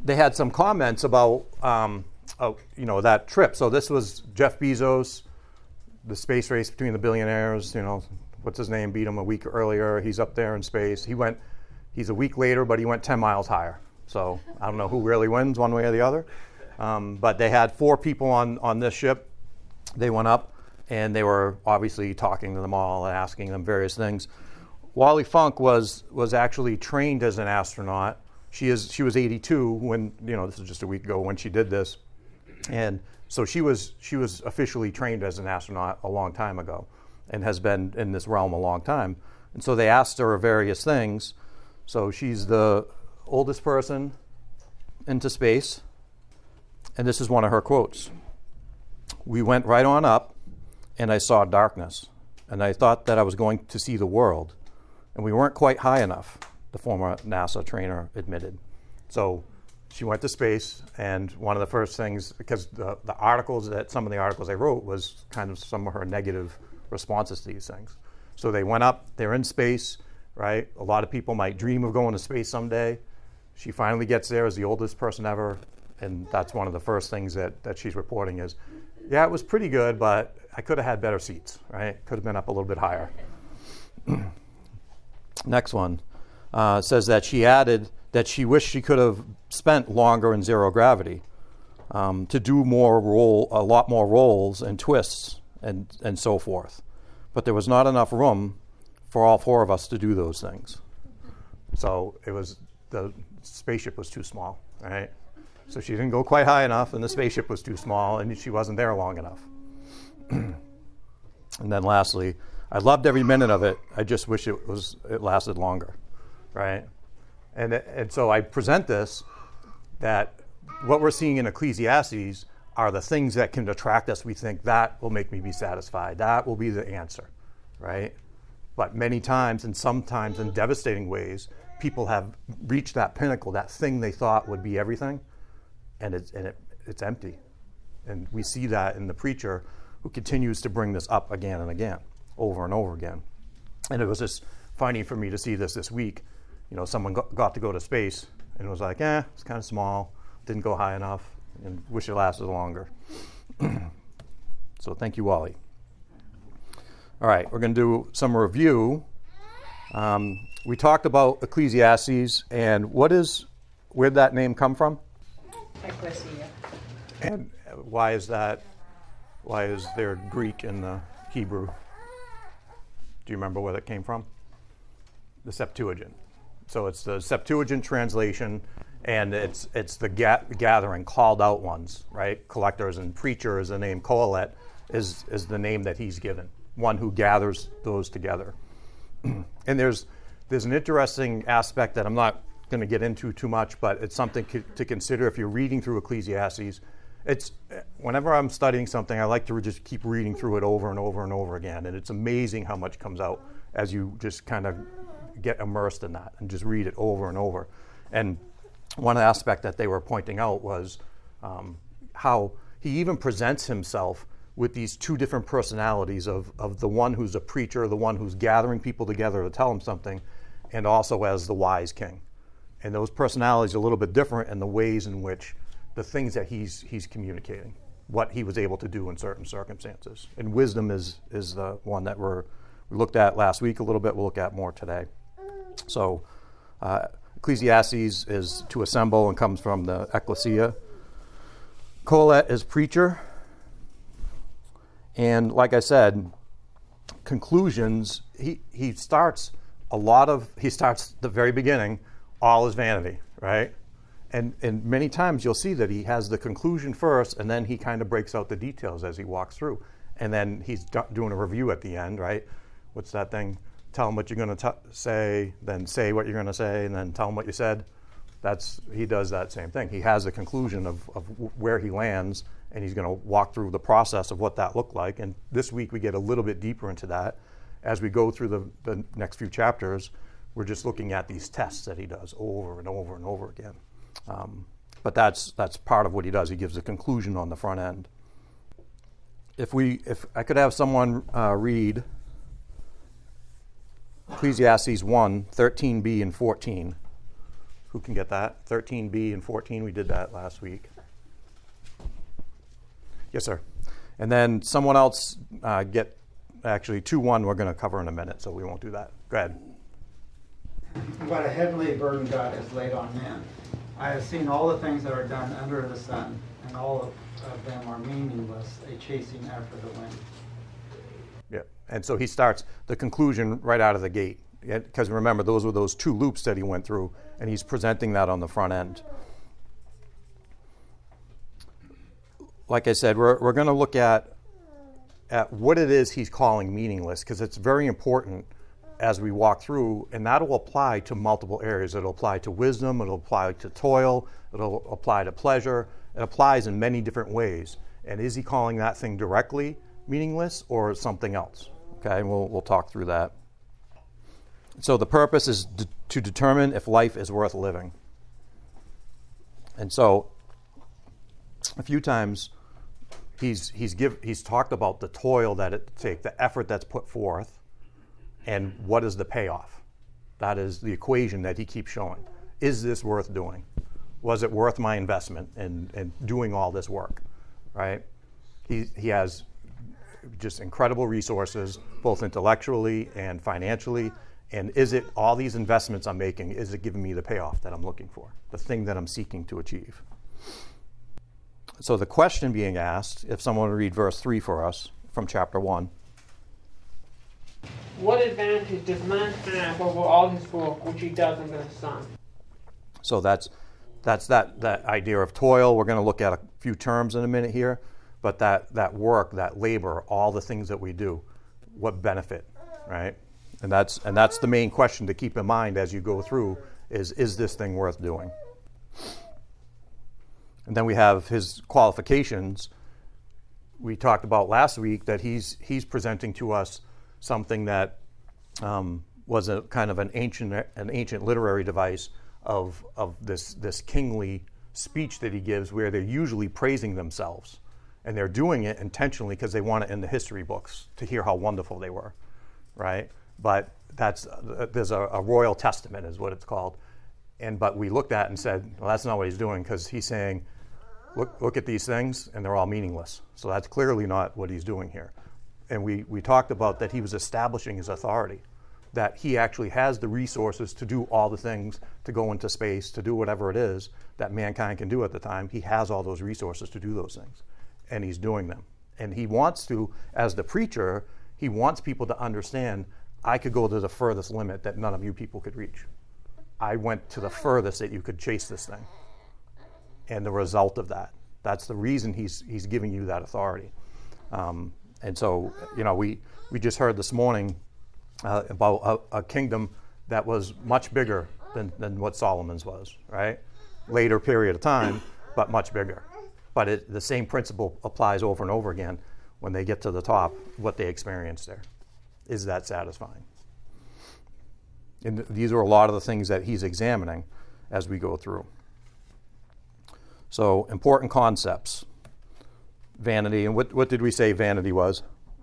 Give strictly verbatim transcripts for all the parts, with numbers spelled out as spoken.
they had some comments about, um, oh, you know, that trip. So this was Jeff Bezos, the space race between the billionaires. You know, what's his name? Beat him a week earlier. He's up there in space. He went. He's a week later, but he went ten miles higher. So I don't know who really wins, one way or the other. Um, but they had four people on on this ship. They went up, and they were obviously talking to them all and asking them various things. Wally Funk was was actually trained as an astronaut. She is she was eighty-two when, you know, this is just a week ago when she did this, and so she was she was officially trained as an astronaut a long time ago, and has been in this realm a long time. And so they asked her various things. So she's the oldest person into space, and this is one of her quotes. "We went right on up, and I saw darkness, and I thought that I was going to see the world, and we weren't quite high enough," the former NASA trainer admitted. So she went to space, and one of the first things, because the, the articles that, some of the articles I wrote was kind of some of her negative responses to these things. So they went up, they're in space, right? A lot of people might dream of going to space someday. She finally gets there as the oldest person ever, and that's one of the first things that, that she's reporting is, yeah, it was pretty good, but I could have had better seats, right? Could have been up a little bit higher. Next one uh, says that she added that she wished she could have spent longer in zero gravity um, to do more roll, a lot more rolls and twists and, and so forth. But there was not enough room for all four of us to do those things. So it was, the spaceship was too small, right? So she didn't go quite high enough, and the spaceship was too small, and she wasn't there long enough. And then lastly, I loved every minute of it. I just wish it was it lasted longer, right? And and so I present this, that what we're seeing in Ecclesiastes are the things that can attract us. We think that will make me be satisfied. That will be the answer, right? But many times, and sometimes in devastating ways, people have reached that pinnacle, that thing they thought would be everything, and it's and it, it's empty. And we see that in the preacher who continues to bring this up again and again, over and over again. And it was just funny for me to see this this week. You know, someone got, got to go to space and it was like, eh, it's kind of small, didn't go high enough, and wish it lasted longer. So thank you, Wally. All right, we're going to do some review. Um, we talked about Ecclesiastes, and what is, where'd that name come from? Ecclesia. And why is that? Why is there Greek in the Hebrew? Do you remember where that came from? The Septuagint. So it's the Septuagint translation, and it's it's the ga- gathering, called out ones, right? Collectors and preacher is the name. Kohelet is is the name that he's given, one who gathers those together. And there's there's an interesting aspect that I'm not going to get into too much, but it's something co- to consider if you're reading through Ecclesiastes. It's whenever I'm studying something, I like to just keep reading through it over and over and over again, and it's amazing how much comes out as you just kind of get immersed in that and just read it over and over. And one aspect that they were pointing out was um, how he even presents himself with these two different personalities of, of the one who's a preacher, the one who's gathering people together to tell him something, and also as the wise king. And those personalities are a little bit different in the ways in which the things that he's he's communicating, what he was able to do in certain circumstances. And wisdom is is the one that we're, we looked at last week a little bit, we'll look at more today. So uh, Ecclesiastes is to assemble and comes from the ecclesia. Kohelet is preacher. And like I said, conclusions, he, he starts a lot of, he starts the very beginning, all is vanity, right? And and many times you'll see that he has the conclusion first, and then he kind of breaks out the details as he walks through. And then he's do- doing a review at the end, right? What's that thing? Tell him what you're going to say, then say what you're going to say, and then tell him what you said. That's he does that same thing. He has a conclusion of, of where he lands, and he's going to walk through the process of what that looked like. And this week we get a little bit deeper into that. As we go through the, the next few chapters, we're just looking at these tests that he does over and over and over again. Um, but that's that's part of what he does. He gives a conclusion on the front end. If we, if I could have someone uh, read Ecclesiastes one, thirteen b and fourteen. Who can get that? thirteen B and fourteen, we did that last week. Yes, sir. And then someone else uh, get, actually two one we're going to cover in a minute, so we won't do that. Go ahead. What a heavenly burden God has laid on men. I have seen all the things that are done under the sun, and all of, of them are meaningless, a chasing after the wind. Yeah, and so he starts the conclusion right out of the gate. Because remember, those were those two loops that he went through, and he's presenting that on the front end. Like I said, we're we're going to look at at what it is he's calling meaningless, because it's very important as we walk through, and that'll apply to multiple areas. It'll apply to wisdom, it'll apply to toil, it'll apply to pleasure. It applies in many different ways. And is he calling that thing directly meaningless or something else? Okay, and we'll we'll talk through that. So the purpose is d- to determine if life is worth living. And so a few times he's he's give he's talked about the toil that it takes, the effort that's put forth, and what is the payoff. That is the equation that he keeps showing. Is this worth doing? Was it worth my investment in, in doing all this work? Right? He he has just incredible resources, both intellectually and financially. And is it all these investments I'm making, is it giving me the payoff that I'm looking for, the thing that I'm seeking to achieve? So the question being asked, if someone would read verse three for us from chapter one. What advantage does man have over all his work which he does under the sun? So that's that's that, that idea of toil. We're going to look at a few terms in a minute here, but that, that work, that labor, all the things that we do, what benefit, right? And that's and that's the main question to keep in mind as you go through is, is this thing worth doing? And then we have his qualifications. We talked about last week that he's he's presenting to us something that um, was a kind of an ancient an ancient literary device of of this this kingly speech that he gives, where they're usually praising themselves, and they're doing it intentionally because they want it in the history books to hear how wonderful they were, right? But that's uh, there's a, a royal testament is what it's called, and but we looked at it and said, well, that's not what he's doing, because he's saying, look look at these things and they're all meaningless. So that's clearly not what he's doing here. And we we talked about that he was establishing his authority, that he actually has the resources to do all the things, to go into space, to do whatever it is that mankind can do at the time. He has all those resources to do those things, and he's doing them. And he wants to, as the preacher, he wants people to understand, I could go to the furthest limit that none of you people could reach. I went to the furthest that you could chase this thing. And the result of that, that's the reason he's he's giving you that authority. Um, and so, you know, we, we just heard this morning uh, about a, a kingdom that was much bigger than, than what Solomon's was, right? Later period of time, but much bigger. But it, the same principle applies over and over again when they get to the top, what they experience there. Is that satisfying? And these are a lot of the things that he's examining as we go through. So, important concepts. Vanity. And what, what did we say vanity was?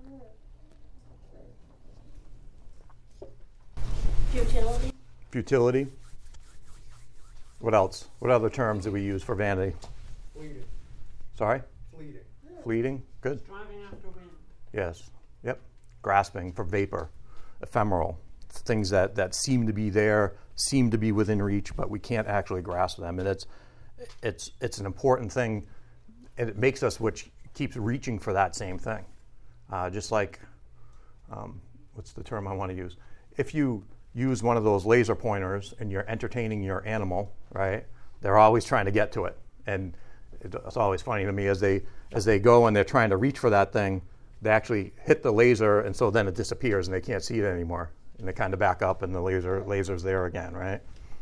Futility. Futility. What else? What other terms do we use for vanity? Fleeting. Sorry? Fleeting. Fleeting. Good. Driving after wind. Yes. Yep. Grasping for vapor. Ephemeral. Things that, that seem to be there, seem to be within reach, but we can't actually grasp them. And it's it's it's an important thing, and it makes us which keeps reaching for that same thing. Uh, just like, um, what's the term I want to use? If you use one of those laser pointers and you're entertaining your animal, right? They're always trying to get to it, and it's always funny to me as they as they go and they're trying to reach for that thing, they actually hit the laser, and so then it disappears and they can't see it anymore, and they kind of back up and the laser laser's there again, right?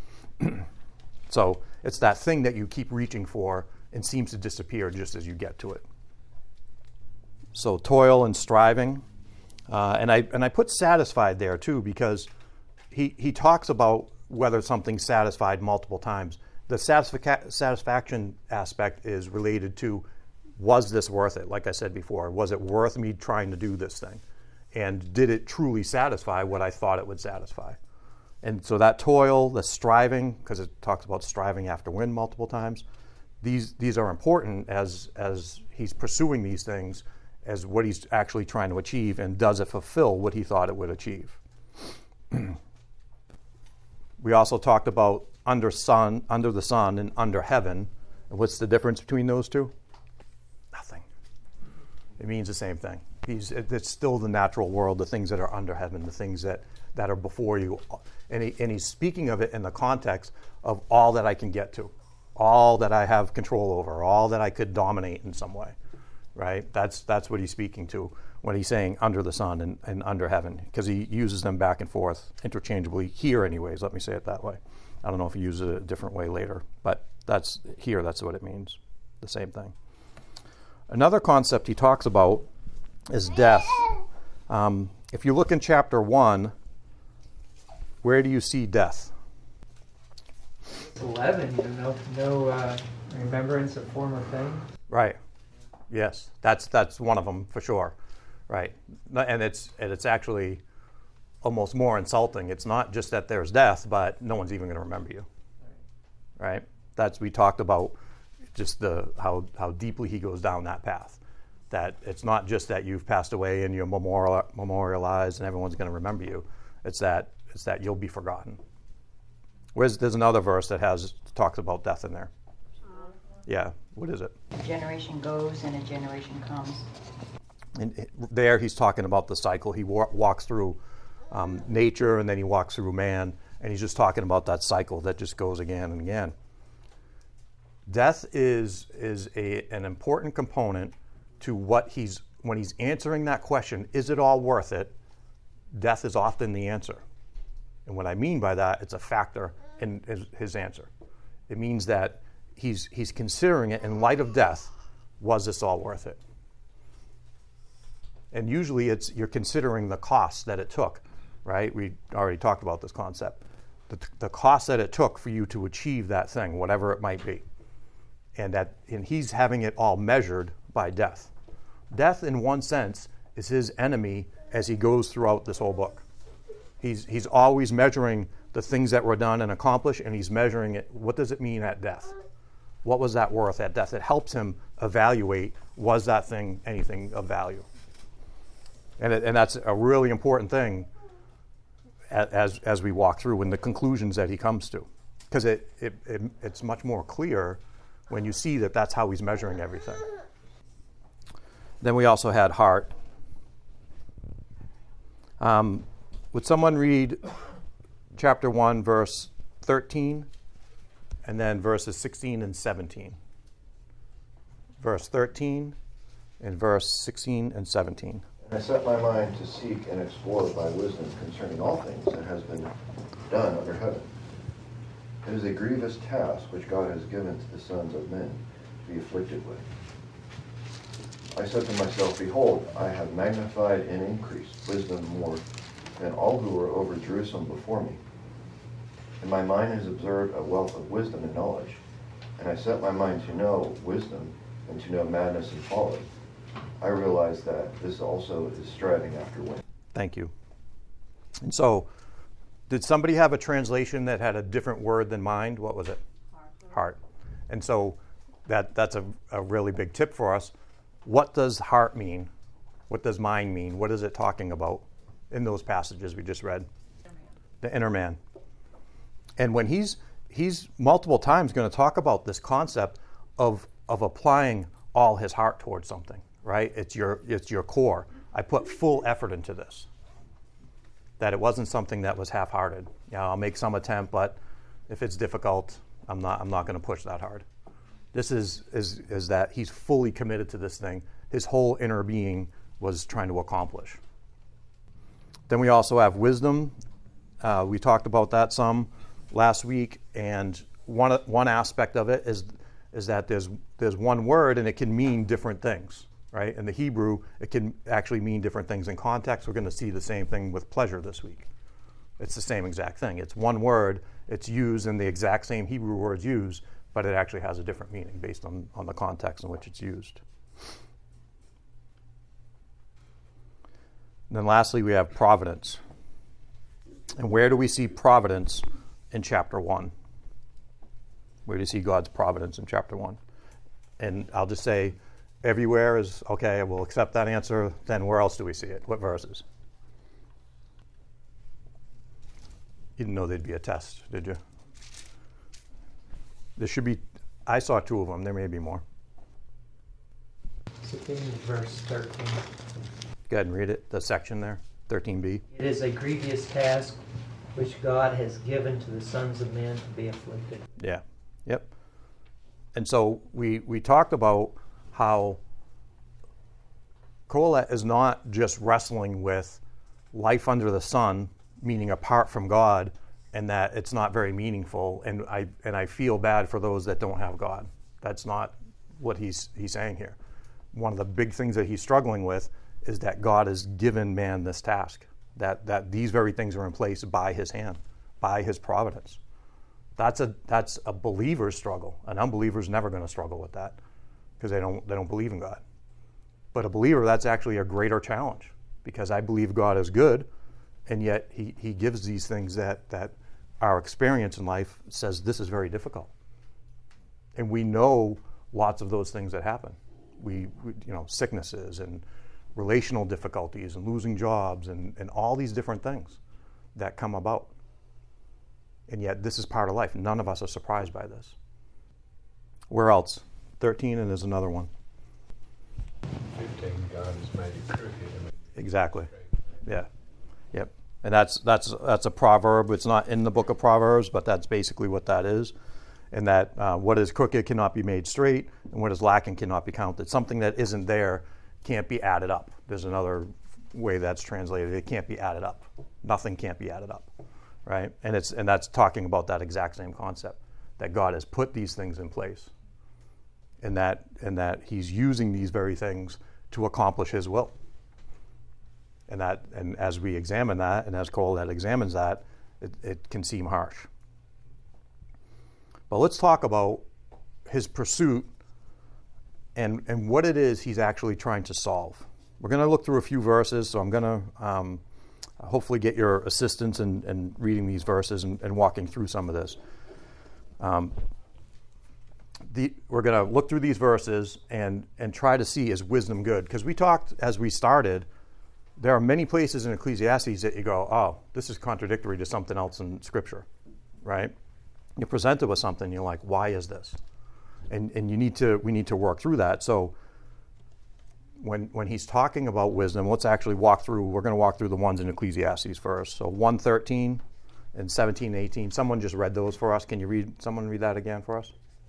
So it's that thing that you keep reaching for and seems to disappear just as you get to it. So toil and striving, uh, and I and I put satisfied there too, because he he talks about whether something's satisfied multiple times. The satisfic- satisfaction aspect is related to, was this worth it? Like I said before, was it worth me trying to do this thing? And did it truly satisfy what I thought it would satisfy? And so that toil, the striving, because it talks about striving after wind multiple times, these these are important as as he's pursuing these things, as what he's actually trying to achieve, and does it fulfill what he thought it would achieve. We also talked about under sun, under the sun, and under heaven. And what's the difference between those two? Nothing. It means the same thing. He's, it's still the natural world, the things that are under heaven, the things that, that are before you. And, he, and he's speaking of it in the context of all that I can get to, all that I have control over, all that I could dominate in some way, right? That's that's what he's speaking to when he's saying under the sun and, and under heaven, because he uses them back and forth interchangeably here anyways, let me say it that way. I don't know if he uses it a different way later, but that's here, that's what it means, the same thing. Another concept he talks about is death. Um, if you look in chapter one, where do you see death? It's eleven, you know, no uh, remembrance of former things. Right. Yes, that's that's one of them for sure. Right. And it's and it's actually almost more insulting. It's not just that there's death, but no one's even going to remember you. Right. That's we talked about just the how how deeply he goes down that path. That it's not just that you've passed away and you're memorial, memorialized and everyone's going to remember you. It's that it's that you'll be forgotten. Where's, there's another verse that has talks about death in there. Yeah, what is it? A generation goes and a generation comes. And there he's talking about the cycle. He wa- walks through um, nature and then he walks through man, and he's just talking about that cycle that just goes again and again. Death is is a, an important component to what he's, when he's answering that question, is it all worth it? Death is often the answer. And what I mean by that, it's a factor in his, his answer. It means that he's he's considering it in light of death. Was this all worth it? And usually it's you're considering the cost that it took, right? We already talked about this concept. The, the cost that it took for you to achieve that thing, whatever it might be. And that and he's having it all measured by death. Death, in one sense, is his enemy as he goes throughout this whole book. He's he's always measuring the things that were done and accomplished, and he's measuring it. What does it mean at death? What was that worth at death? It helps him evaluate, was that thing anything of value? And it, and that's a really important thing as as we walk through and the conclusions that he comes to. Because it, it, it it's much more clear when you see that that's how he's measuring everything. Then we also had heart. Um, would someone read chapter one, verse thirteen, and then verses sixteen and seventeen? Verse thirteen and verse sixteen and seventeen. And I set my mind to seek and explore by wisdom concerning all things that has been done under heaven. It is a grievous task which God has given to the sons of men to be afflicted with. I said to myself, behold, I have magnified and increased wisdom more than all who were over Jerusalem before me. And my mind has observed a wealth of wisdom and knowledge. And I set my mind to know wisdom and to know madness and folly. I realize that this also is striving after wind. Thank you. And so, did somebody have a translation that had a different word than mind? What was it? Heart. Heart. And so that that's a, a really big tip for us. What does heart mean? What does mind mean? What is it talking about in those passages we just read? The inner man. And when he's he's multiple times going to talk about this concept of of applying all his heart towards something, right? It's your it's your core. I put full effort into this. That it wasn't something that was half-hearted. Yeah, I'll make some attempt, but if it's difficult, I'm not I'm not going to push that hard. This is, is is that he's fully committed to this thing. His whole inner being was trying to accomplish. Then we also have wisdom. Uh, we talked about that some last week, and one one aspect of it is is that there's there's one word and it can mean different things, right? In the Hebrew, it can actually mean different things in context. We're going to see the same thing with pleasure this week. It's the same exact thing. It's one word. It's used in the exact same Hebrew words used, but it actually has a different meaning based on, on the context in which it's used. And then lastly, we have providence. And where do we see providence in chapter one? Where do you see God's providence in chapter one? And I'll just say, everywhere is, okay, we'll accept that answer. Then where else do we see it? What verses? You didn't know there'd be a test, did you? There should be, I saw two of them. There may be more. So give me verse thirteen. Go ahead and read it, the section there, thirteen b. It is a grievous task which God has given to the sons of men to be afflicted. Yeah, yep. And so we, we talked about how Colette is not just wrestling with life under the sun, meaning apart from God, and that it's not very meaningful, and I and I feel bad for those that don't have God. That's not what he's he's saying here. One of the big things that he's struggling with is that God has given man this task, that that these very things are in place by his hand, by his providence. That's a that's a believer's struggle. An unbeliever's never going to struggle with that because they don't they don't believe in God. But a believer, that's actually a greater challenge because I believe God is good, and yet he, he gives these things that, that our experience in life says this is very difficult. And we know lots of those things that happen. We, we you know, sicknesses and relational difficulties and losing jobs and, and all these different things that come about. And yet this is part of life. None of us are surprised by this. Where else? thirteen, and there's another one. fifteen, God has made it crooked. I mean, Exactly. Yeah. Yep. And that's that's that's a proverb. It's not in the book of Proverbs, but that's basically what that is. And that uh, what is crooked cannot be made straight, and what is lacking cannot be counted. Something that isn't there can't be added up. There's another way that's translated. It can't be added up. Nothing can't be added up, right? And it's and that's talking about that exact same concept, that God has put these things in place, and that and that He's using these very things to accomplish His will. And that, and as we examine that, and as Colette examines that, it, it can seem harsh. But let's talk about his pursuit and and what it is he's actually trying to solve. We're going to look through a few verses, so I'm going to um, hopefully get your assistance in, in reading these verses and, and walking through some of this. Um, the, we're going to look through these verses and and try to see, is wisdom good? Because we talked as we started. There are many places in Ecclesiastes that you go, oh, this is contradictory to something else in Scripture, right? You're presented with something, you're like, why is this? And and you need to we need to work through that. So when when he's talking about wisdom, let's actually walk through. We're going to walk through the ones in Ecclesiastes first. So one thirteen and seventeen, eighteen. Someone just read those for us. Can you read? Someone read that again for us?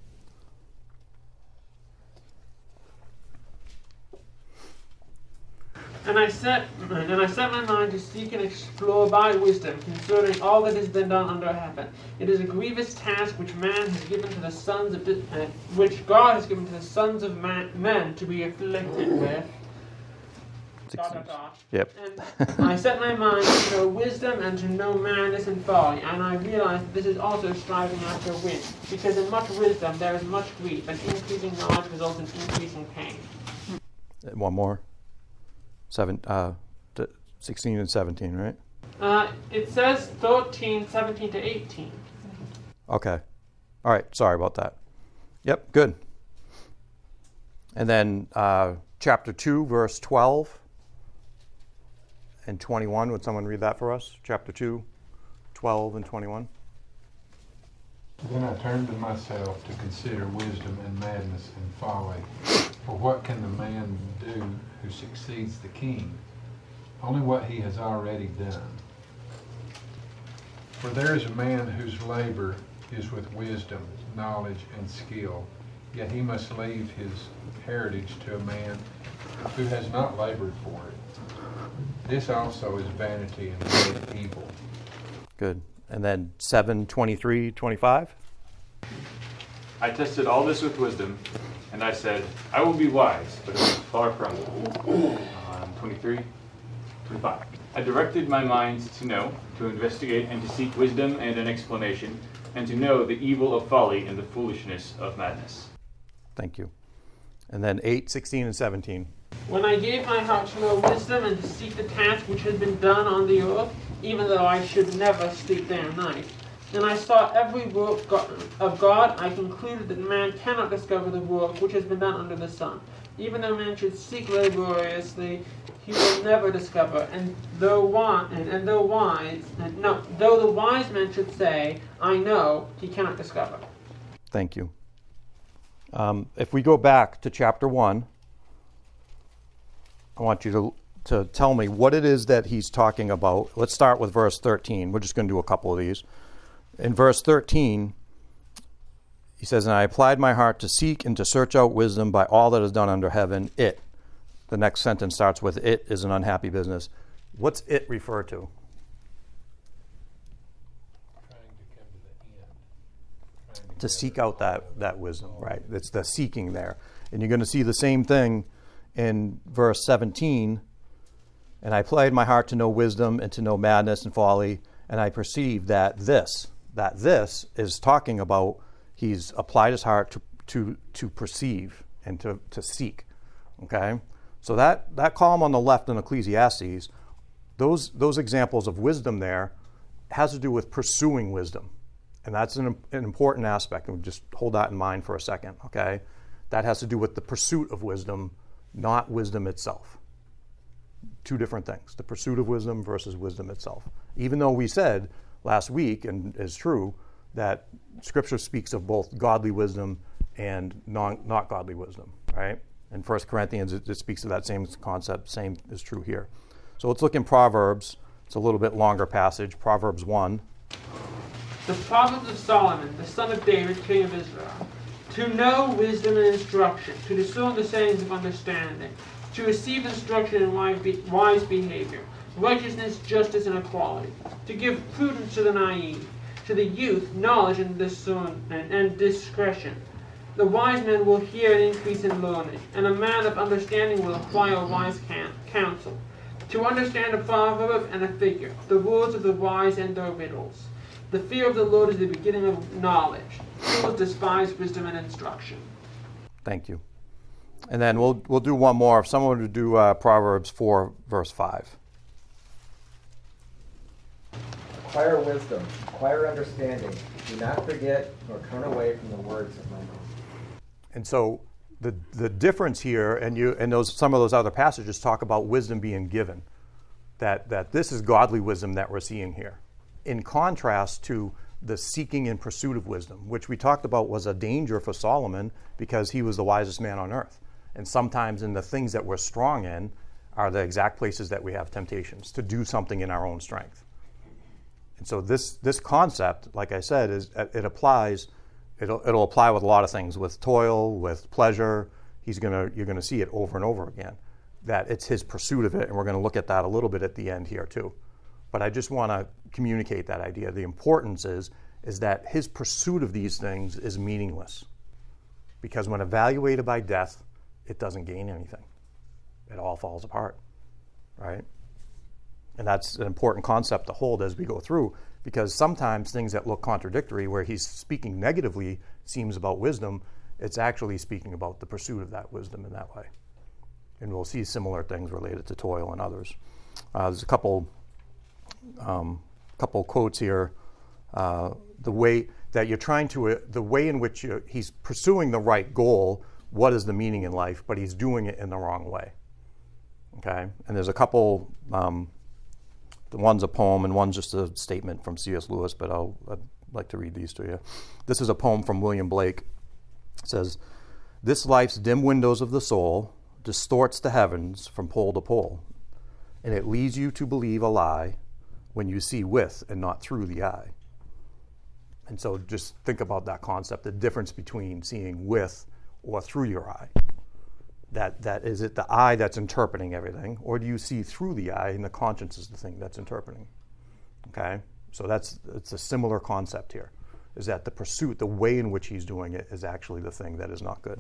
And I set and I set my mind to seek and explore by wisdom concerning all that has been done under heaven. It is a grievous task which man has given to the sons of uh, which God has given to the sons of man, men to be afflicted with. Dot, dot, dot. Yep. And I set my mind to know wisdom and to know madness and folly, and I realize that this is also striving after wind, because in much wisdom there is much grief, and increasing knowledge results in increasing pain. One more. Seven, uh, sixteen and seventeen, right? Uh, it says thirteen, seventeen to eighteen. Okay. All right. Sorry about that. Yep. Good. And then uh, chapter two, verse twelve and twenty-one. Would someone read that for us? Chapter two, twelve and twenty-one. Then I turned to myself to consider wisdom and madness and folly. For what can the man do who succeeds the king? Only what he has already done. For there is a man whose labor is with wisdom, knowledge, and skill, yet he must leave his heritage to a man who has not labored for it. This also is vanity and great evil. Good. And then seven, twenty-three, twenty-five. I tested all this with wisdom, and I said, I will be wise, but it was far from it. Um, twenty-three, twenty-five. I directed my mind to know, to investigate, and to seek wisdom and an explanation, and to know the evil of folly and the foolishness of madness. Thank you. And then eight, sixteen, and seventeen. When I gave my heart to know wisdom and to seek the task which has been done on the earth, even though I should never sleep day and night. And I saw every work of God. I concluded that man cannot discover the work which has been done under the sun. Even though man should seek laboriously, he will never discover. And though wise, and, and though wise, and no, though the wise man should say, "I know," he cannot discover. Thank you. Um, if we go back to chapter one, I want you to to tell me what it is that he's talking about. Let's start with verse thirteen. We're just going to do a couple of these. In verse thirteen, he says, "And I applied my heart to seek and to search out wisdom by all that is done under heaven. It." The next sentence starts with, "It is an unhappy business." What's it refer to? Trying to come to the end. Trying To seek out that, that wisdom, right? It's the seeking there. And you're going to see the same thing in verse seventeen. "And I applied my heart to know wisdom and to know madness and folly, and I perceived that this," that this is talking about he's applied his heart to to, to perceive and to, to seek. Okay? So that, that column on the left in Ecclesiastes, those those examples of wisdom there has to do with pursuing wisdom. And that's an, an important aspect. And just hold that in mind for a second, okay? That has to do with the pursuit of wisdom, not wisdom itself. Two different things, the pursuit of wisdom versus wisdom itself. Even though we said last week, and is true, that Scripture speaks of both godly wisdom and non, not godly wisdom, right? In First Corinthians, it, it speaks of that same concept. Same is true here. So let's look in Proverbs. It's a little bit longer passage. Proverbs one. The Proverbs of Solomon, the son of David, king of Israel. To know wisdom and instruction, to discern the sayings of understanding, to receive instruction in wise behavior, righteousness, justice, and equality, to give prudence to the naive, to the youth knowledge and discern and, and discretion. The wise man will hear an increase in learning, and a man of understanding will acquire wise can- counsel. To understand a proverb and a figure, the words of the wise and their riddles. The fear of the Lord is the beginning of knowledge. Fools despise wisdom and instruction. Thank you. And then we'll we'll do one more. If someone would do uh, Proverbs four, verse five. Acquire wisdom, acquire understanding. Do not forget nor turn away from the words of my mouth. And so the the difference here, and you and those some of those other passages talk about wisdom being given. That that this is godly wisdom that we're seeing here, in contrast to the seeking and pursuit of wisdom, which we talked about was a danger for Solomon because he was the wisest man on earth. And sometimes in the things that we're strong in are the exact places that we have temptations to do something in our own strength. And so this this concept, like I said, is it applies. It'll it'll apply with a lot of things, with toil, with pleasure. He's gonna you're gonna see it over and over again. That it's his pursuit of it, and we're going to look at that a little bit at the end here too. But I just want to communicate that idea. The importance is is that his pursuit of these things is meaningless, because when evaluated by death, it doesn't gain anything. It all falls apart, right? And that's an important concept to hold as we go through, because sometimes things that look contradictory, where he's speaking negatively, seems about wisdom, it's actually speaking about the pursuit of that wisdom in that way. And we'll see similar things related to toil and others. Uh, there's a couple, um, couple quotes here. Uh, the way that you're trying to, uh, the way in which you, he's pursuing the right goal, what is the meaning in life, but he's doing it in the wrong way. Okay? And there's a couple, um, the one's a poem and one's just a statement from C S Lewis, but I'll, I'd like to read these to you. This is a poem from William Blake. It says, "This life's dim windows of the soul distorts the heavens from pole to pole, and it leads you to believe a lie when you see with and not through the eye." And so just think about that concept, the difference between seeing with or through your eye. That that is it the eye that's interpreting everything, or do you see through the eye and the conscience is the thing that's interpreting? Okay? So that's it's a similar concept here, is that the pursuit, the way in which he's doing it, is actually the thing that is not good.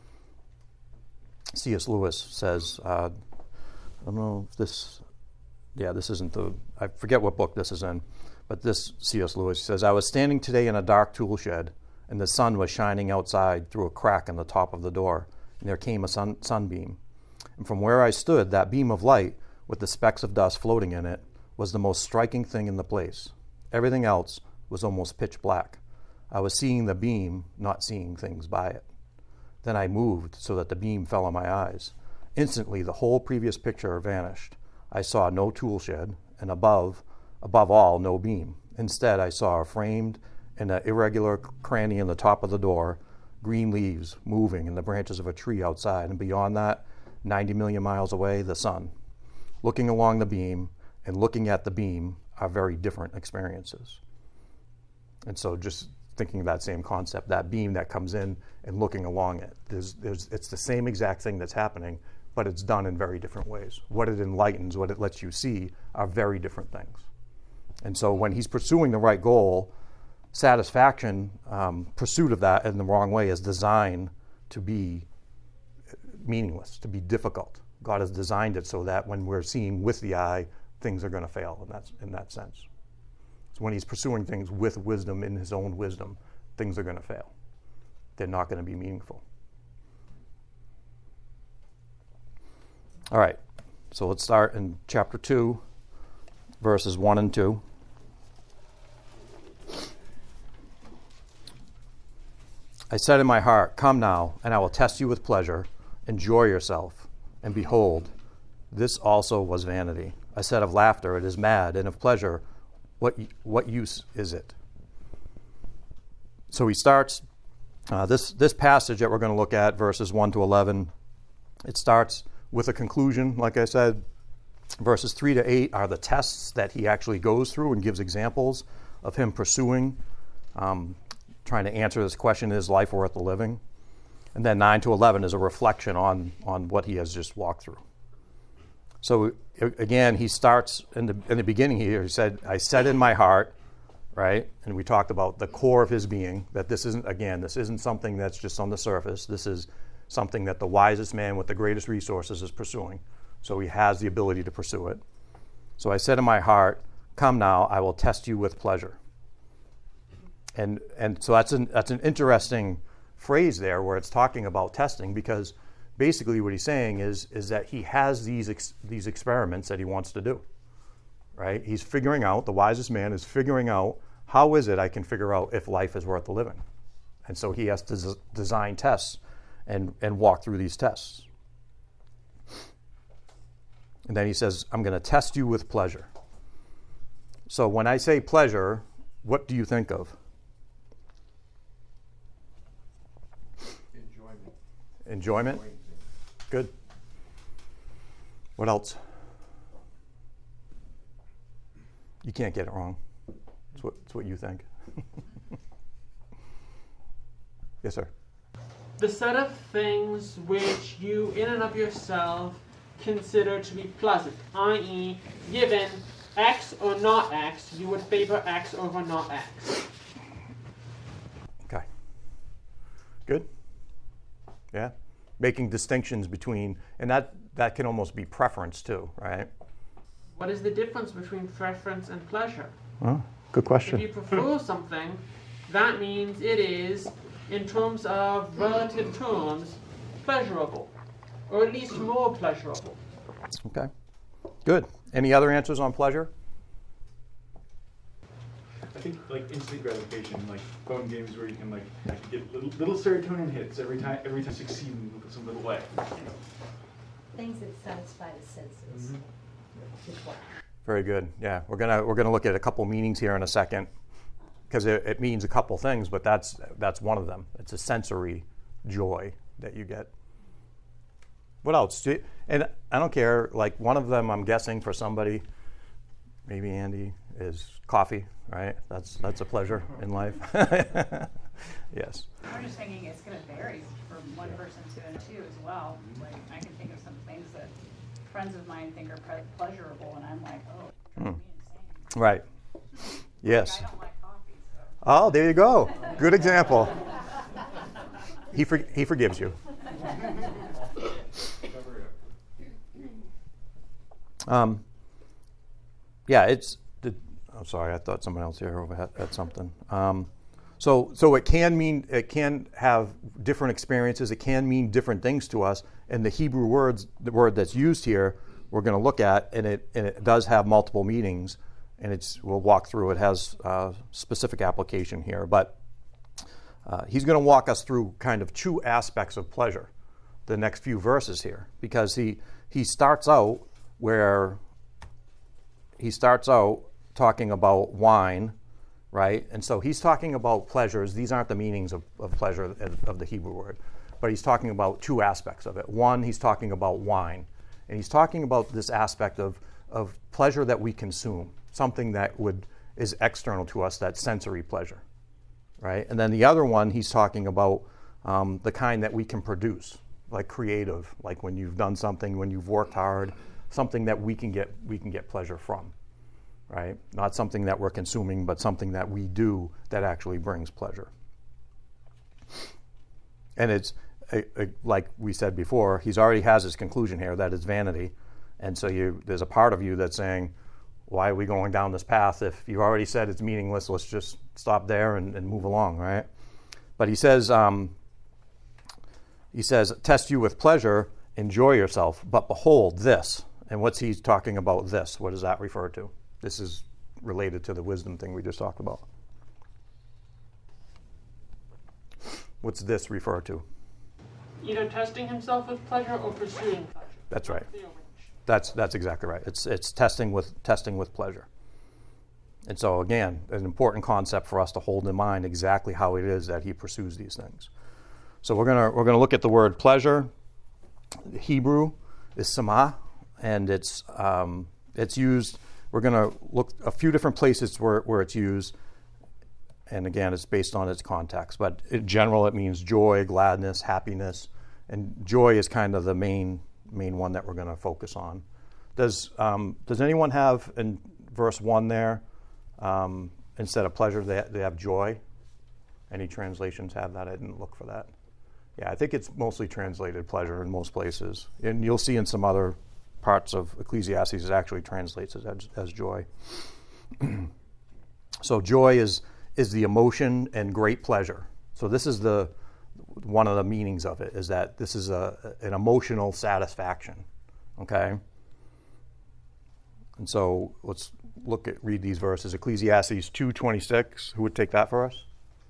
C S Lewis says, uh, I don't know if this, yeah, this isn't the, I forget what book this is in, but this C S Lewis says, "I was standing today in a dark tool shed, and the sun was shining outside through a crack in the top of the door, and there came a sun, sunbeam. And from where I stood, that beam of light, with the specks of dust floating in it, was the most striking thing in the place. Everything else was almost pitch black. I was seeing the beam, not seeing things by it. Then I moved so that the beam fell on my eyes. Instantly, the whole previous picture vanished. I saw no tool shed, and above, above all, no beam. Instead, I saw a framed in an irregular cranny in the top of the door, green leaves moving in the branches of a tree outside, and beyond that, ninety million miles away, the sun. Looking along the beam and looking at the beam are very different experiences. And so just thinking of that same concept, that beam that comes in and looking along it, there's, there's, it's the same exact thing that's happening, but it's done in very different ways. What it enlightens, what it lets you see are very different things. And so when he's pursuing the right goal, satisfaction, um, pursuit of that in the wrong way is designed to be meaningless, to be difficult. God has designed it so that when we're seeing with the eye, things are going to fail in that, in that sense. So when he's pursuing things with wisdom, in his own wisdom, things are going to fail. They're not going to be meaningful. All right, so let's start in chapter two, verses one and two. I said in my heart, come now, and I will test you with pleasure. Enjoy yourself. And behold, this also was vanity. I said of laughter, it is mad, and of pleasure, what what use is it? So he starts, uh, this, this passage that we're going to look at, verses one to eleven, it starts with a conclusion, like I said. Verses three to eight are the tests that he actually goes through and gives examples of him pursuing, um, trying to answer this question, is life worth the living? And then nine to eleven is a reflection on, on what he has just walked through. So again, he starts in the in the beginning here. He said, I said in my heart, right? And we talked about the core of his being, that this isn't, again, this isn't something that's just on the surface. This is something that the wisest man with the greatest resources is pursuing. So he has the ability to pursue it. So I said in my heart, come now, I will test you with pleasure. And and so that's an that's an interesting phrase there where it's talking about testing, because basically what he's saying is is that he has these ex, these experiments that he wants to do, right? He's figuring out, the wisest man is figuring out, how is it I can figure out if life is worth the living? And so he has to z- design tests and, and walk through these tests. And then he says, I'm going to test you with pleasure. So when I say pleasure, what do you think of? Enjoyment. Enjoyment? Good. What else? You can't get it wrong. It's what, it's what you think. Yes, sir. The set of things which you in and of yourself consider to be pleasant, that is, given X or not X, you would favor X over not X. Okay. Good. Yeah. Making distinctions between, and that, that can almost be preference too, right? What is the difference between preference and pleasure? Well, good question. If you prefer something, that means it is, in terms of relative terms, pleasurable, or at least more pleasurable. Okay. Good. Any other answers on pleasure? I think like instant gratification, like phone games where you can like actually get little, little serotonin hits every time every time you succeed in some little way. Things that satisfy the senses. Mm-hmm. Very good. Yeah, we're gonna we're gonna look at a couple meanings here in a second, because it, it means a couple things, but that's that's one of them. It's a sensory joy that you get. What else? Do you, and I don't care. Like one of them, I'm guessing for somebody, maybe Andy, is coffee. Right? That's that's a pleasure in life. Yes. I'm just thinking it's going to vary from one person to two as well. Like I can think of some things that friends of mine think are pre- pleasurable, and I'm like, oh, it's Hmm. insane. Right. Yes. Like, I don't like coffee, so. Oh, there you go. Good example. He for, he forgives you. Um. Yeah, it's. The, I'm sorry. I thought someone else here over had, had something. Um, so so it can mean it can have different experiences. It can mean different things to us. And the Hebrew words, the word that's used here, we're going to look at, and it and it does have multiple meanings, and it's we'll walk through. It has uh, specific application here, but uh, he's going to walk us through kind of two aspects of pleasure, the next few verses here, because he he starts out where he starts out talking about wine, right? And so he's talking about pleasures. These aren't the meanings of, of pleasure of, of the Hebrew word, but he's talking about two aspects of it. One, he's talking about wine, and he's talking about this aspect of, of pleasure that we consume, something that would is external to us, that sensory pleasure, right? And then the other one, he's talking about um, the kind that we can produce, like creative, like when you've done something, when you've worked hard, something that we can get we can get pleasure from, right? Not something that we're consuming, but something that we do that actually brings pleasure. And it's a, a, like we said before, he's already has his conclusion here that it's vanity, and so you there's a part of you that's saying, why are we going down this path if you already said it's meaningless? Let's just stop there and, and move along, right? But he says. Um, He says, test you with pleasure, enjoy yourself, but behold this. And what's he talking about this? What does that refer to? This is related to the wisdom thing we just talked about. What's this refer to? Either testing himself with pleasure or pursuing pleasure. That's right. That's that's exactly right. It's it's testing with testing with pleasure. And so again, an important concept for us to hold in mind exactly how it is that he pursues these things. So we're gonna we're gonna look at the word pleasure. The Hebrew is samah, and it's um, it's used. We're gonna look a few different places where where it's used, and again, it's based on its context. But in general, it means joy, gladness, happiness, and joy is kind of the main main one that we're gonna focus on. Does um, does anyone have in verse one there um, instead of pleasure they they have joy? Any translations have that? I didn't look for that. Yeah, I think it's mostly translated pleasure in most places. And you'll see in some other parts of Ecclesiastes it actually translates it as, as joy. So joy is is the emotion and great pleasure. So this is the one of the meanings of it, is that this is a an emotional satisfaction. Okay? And so let's look at read these verses. Ecclesiastes two twenty-six. Who would take that for us?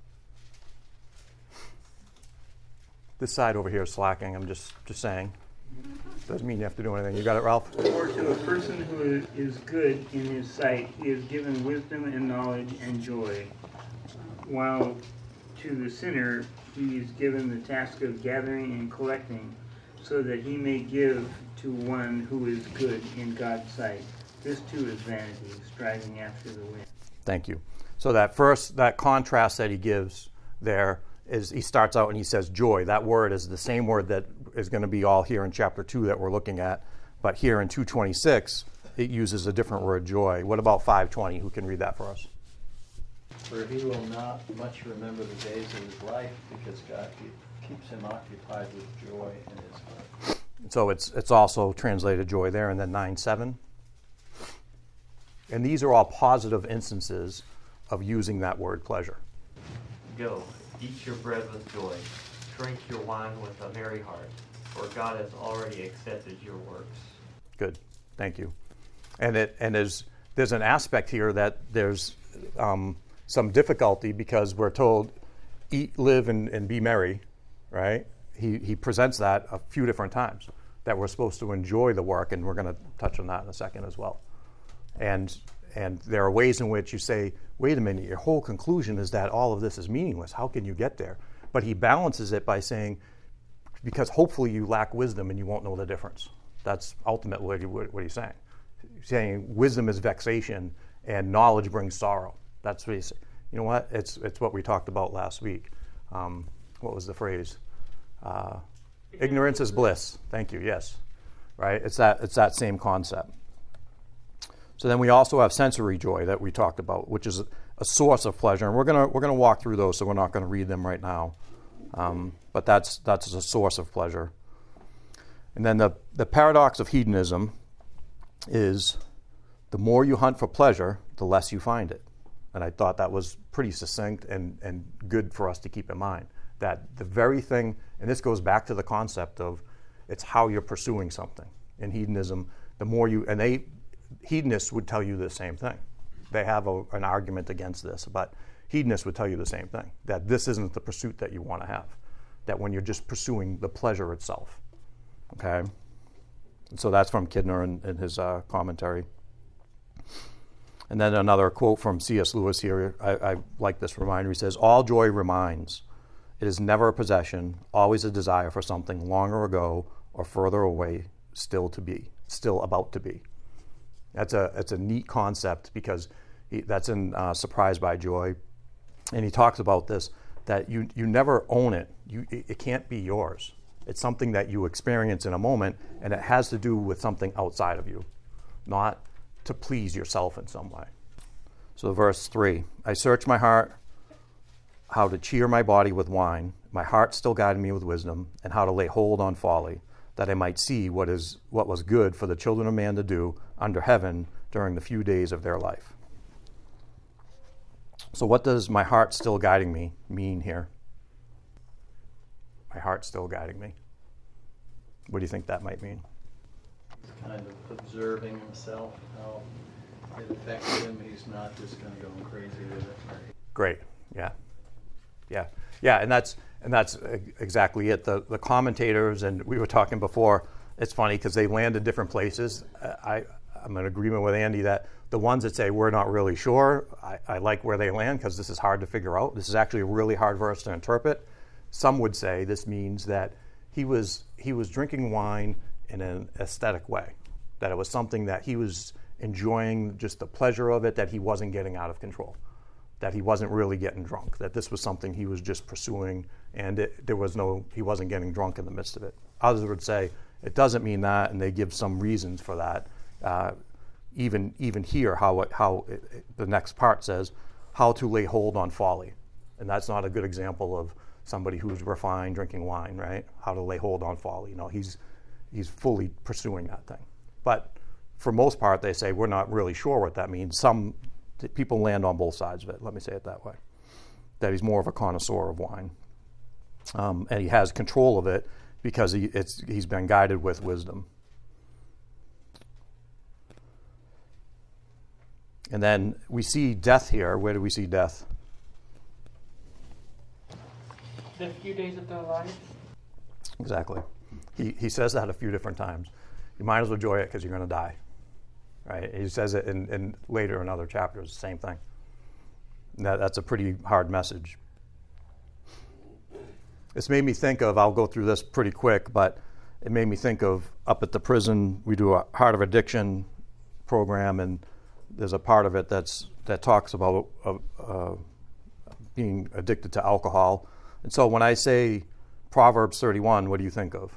This side over here is slacking. I'm just, just saying. Doesn't mean you have to do anything. You got it, Ralph? For to a person who is good in his sight, he is given wisdom and knowledge and joy, while to the sinner he is given the task of gathering and collecting, so that he may give to one who is good in God's sight. This too is vanity, striving after the wind. Thank you. So that first, that contrast that he gives there, is he starts out and he says joy. That word is the same word that is going to be all here in chapter two that we're looking at, but here in two twenty-six it uses a different word, joy. What about five twenty? Who can read that for us? For he will not much remember the days of his life, because God keeps him occupied with joy in his heart. So it's it's also translated joy there, and then nine seven. And these are all positive instances of using that word pleasure. Go. Eat your bread with joy, drink your wine with a merry heart, for God has already accepted your works. Good, thank you. And it and there's there's an aspect here that there's um, some difficulty, because we're told, eat, live, and, and be merry, right? He he presents that a few different times, that we're supposed to enjoy the work, and we're going to touch on that in a second as well. And and there are ways in which you say, wait a minute, your whole conclusion is that all of this is meaningless. How can you get there? But he balances it by saying, because hopefully you lack wisdom and you won't know the difference. That's ultimately what he's saying. He's saying wisdom is vexation and knowledge brings sorrow. That's what he's saying. You know what? It's it's what we talked about last week. Um, what was the phrase? Uh, ignorance is bliss. Thank you. Yes. Right? It's that it's that same concept. So then we also have sensory joy that we talked about, which is a source of pleasure, and we're gonna we're gonna walk through those, so we're not gonna read them right now. Um, but that's that's a source of pleasure. And then the the paradox of hedonism is the more you hunt for pleasure, the less you find it. And I thought that was pretty succinct and and good for us to keep in mind, that the very thing, and this goes back to the concept of it's how you're pursuing something. In hedonism, the more you, and they, hedonists would tell you the same thing. They have a, an argument against this, but hedonists would tell you the same thing, that this isn't the pursuit that you want to have, that when you're just pursuing the pleasure itself, okay? And so that's from Kidner in, in his uh, commentary. And then another quote from C S Lewis here. I, I like this reminder. He says, all joy reminds. It is never a possession, always a desire for something longer ago or further away, still to be, still about to be. That's a, that's a neat concept because he, that's in uh, Surprised by Joy. And he talks about this, that you, you never own it. You, it. It can't be yours. It's something that you experience in a moment, and it has to do with something outside of you, not to please yourself in some way. So verse three, I search my heart, how to cheer my body with wine, my heart still guided me with wisdom, and how to lay hold on folly, that I might see what is what was good for the children of man to do under heaven during the few days of their life. So what does my heart still guiding me mean here? My heart still guiding me. What do you think that might mean? Kind of observing himself, how it affects him. He's not just going to go crazy with it. Great. Yeah. Yeah. Yeah. And that's and that's exactly it. The the commentators, and we were talking before. It's funny because they land in different places. I I'm in agreement with Andy that the ones that say we're not really sure, I, I like where they land because this is hard to figure out. This is actually a really hard verse to interpret. Some would say this means that he was he was drinking wine in an aesthetic way, that it was something that he was enjoying just the pleasure of it, that he wasn't getting out of control, that he wasn't really getting drunk, that this was something he was just pursuing, and it, there was no, he wasn't getting drunk in the midst of it. Others would say it doesn't mean that, and they give some reasons for that. Uh, even even here, how it, how it, it, the next part says, how to lay hold on folly, and that's not a good example of somebody who's refined drinking wine, right? How to lay hold on folly. You know, he's he's fully pursuing that thing. But for most part, they say we're not really sure what that means. Some people land on both sides of it, let me say it that way, that he's more of a connoisseur of wine. Um, and he has control of it because he, it's, he's been guided with wisdom. And then we see death here. Where do we see death? The few days of their life. Exactly. He he says that a few different times. You might as well enjoy it because you're going to die, right? He says it in, in later in other chapters, the same thing. That, that's a pretty hard message. This made me think of, I'll go through this pretty quick, but it made me think of up at the prison, we do a Heart of Addiction program, and there's a part of it that's that talks about uh, uh, being addicted to alcohol. And so when I say Proverbs thirty-one, what do you think of?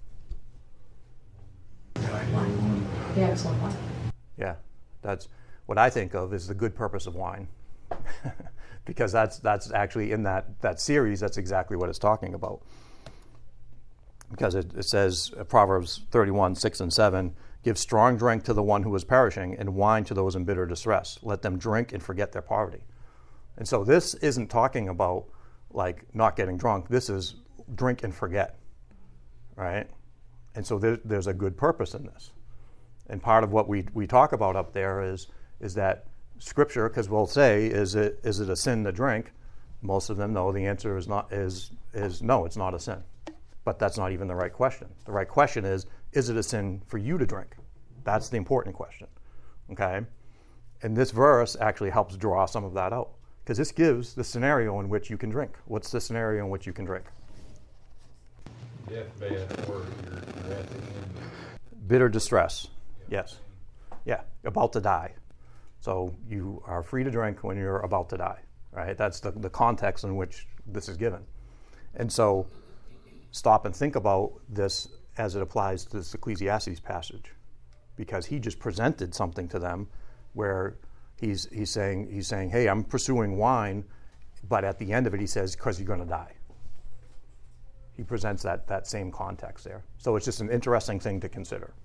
Yeah, it's not wine. Yeah, that's what I think of is the good purpose of wine. Because that's that's actually in that, that series, that's exactly what it's talking about. Because it, it says, uh, Proverbs thirty-one, six and seven, give strong drink to the one who is perishing and wine to those in bitter distress. Let them drink and forget their poverty. And so this isn't talking about like not getting drunk. This is drink and forget, right? And so there, there's a good purpose in this. And part of what we we talk about up there is is that Scripture, because we'll say, is it is it a sin to drink? Most of them know the answer is not is is no, it's not a sin. But that's not even the right question. The right question is, is it a sin for you to drink? That's the important question. Okay? And this verse actually helps draw some of that out. Because this gives the scenario in which you can drink. What's the scenario in which you can drink? Deathbed, or you're, you're at the end. Bitter distress. Yes. Yeah, about to die. So you are free to drink when you're about to die, right? That's the, the context in which this is given. And so stop and think about this as it applies to this Ecclesiastes passage, because he just presented something to them where he's he's saying, he's saying, hey, I'm pursuing wine, but at the end of it he says, because you're going to die. He presents that, that same context there. So it's just an interesting thing to consider.